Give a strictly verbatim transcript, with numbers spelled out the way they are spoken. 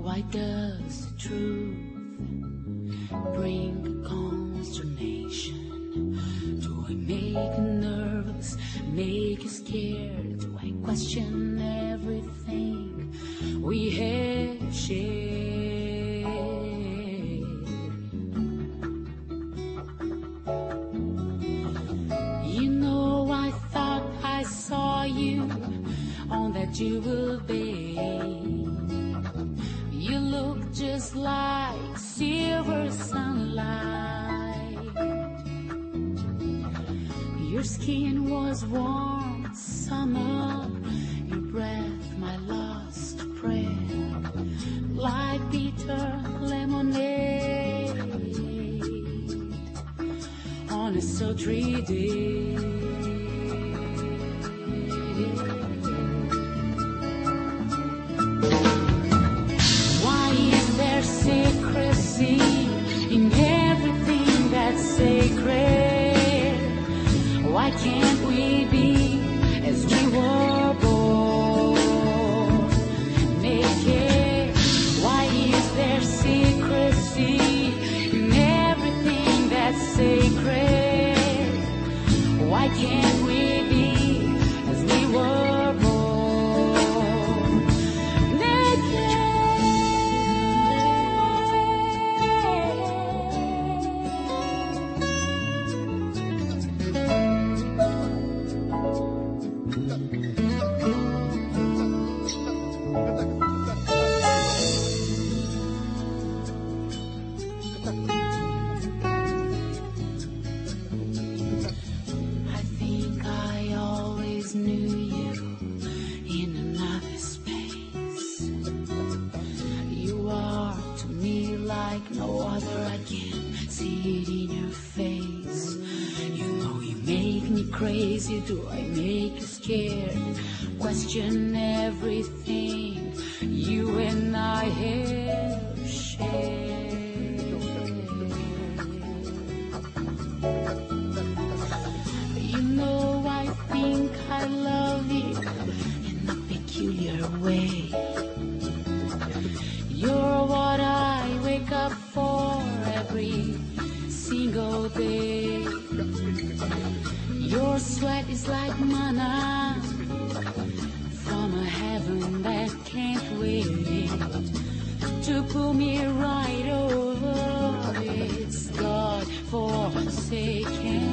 Why does the truth bring consternation? Do I make you nervous, make you scared? Do I question everything we have shared? You know, I thought I saw you on that jewel bay. You look just like silver sunlight. Your skin was warm summer, your breath my last prayer, like bitter lemonade on a sultry day. Secrecy in everything that's sacred. Why can't we be as we were born? Naked. Why is there secrecy in everything that's sacred? Why can't we be as we were born? Naked. Knew you in another space. You are to me like no other. I can see it in your face. You know you make me crazy. Do I make you scared? Question everything you and I have shared. You know I think I love you in a peculiar way. You're what I wake up for every single day. Your sweat is like manna from a heaven that can't wait to pull me right over. It's God forsaken.